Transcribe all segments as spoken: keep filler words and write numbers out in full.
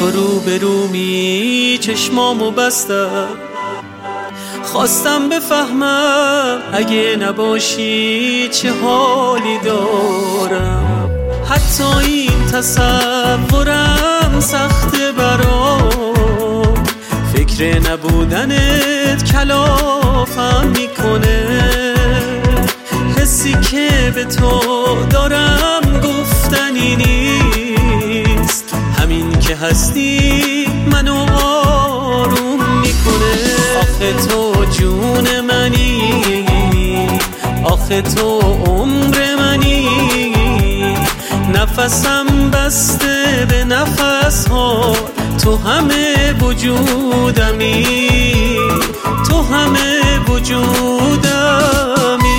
تو رو به رومی چشمامو بستم، خواستم بفهمم اگه نباشی چه حالی دارم. حتی این تصورم سخته برام، فکر نبودنت کلافم میکنه. حسی که به تو دارم گفتنی نیست، همین که هستی منو آروم میکنه. آخه تو جون منی، آخه تو عمر منی، نفسم بسته به نفس ها، تو همه وجودمی، تو همه وجودمی.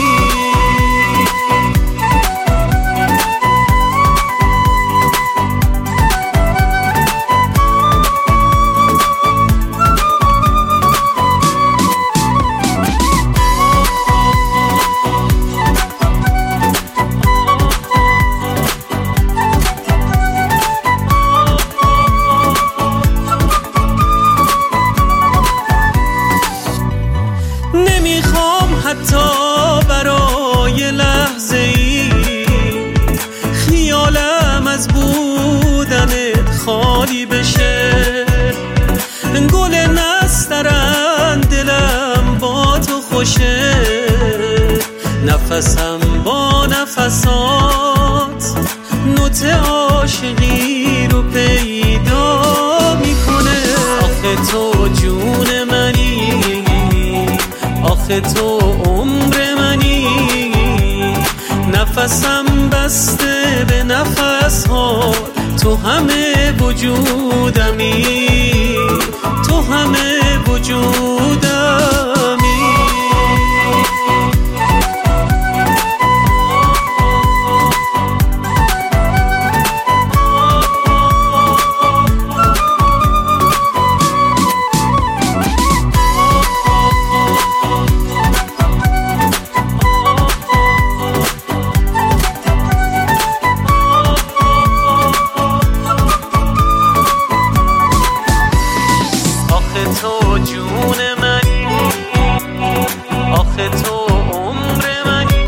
حتی برای لحظه ای خیالم از بودنت خالی بشه. گل نسترن دلم با تو خوشه، نفسم با نفسات نوت عاشقی رو پیدا میکنه. آخه تو جون منی، آخه تو عمر منی، نفسم بسته به نفس ها، تو همه وجودمی، تو همه وجودمی. تو جون منی، آخه تو عمر منی،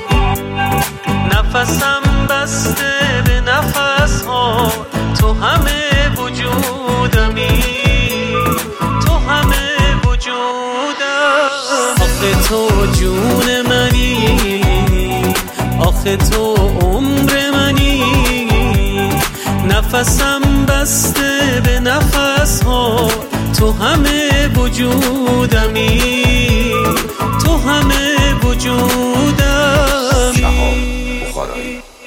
نفسم بسته به نفس ها، تو همه وجودمی، تو همه وجودم. آخه تو جون منی، آخه تو عمر منی، نفسم بسته به نفس ها، تو همه وجودمی، تو همه وجودمی. شهاب بخارایی.